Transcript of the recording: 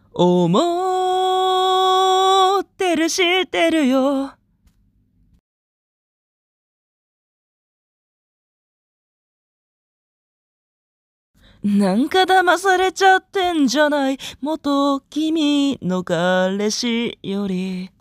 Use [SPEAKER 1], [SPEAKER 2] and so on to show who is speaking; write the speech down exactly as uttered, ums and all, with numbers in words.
[SPEAKER 1] 思ってる知ってるよ。なんか騙されちゃってんじゃない、元君の彼氏より。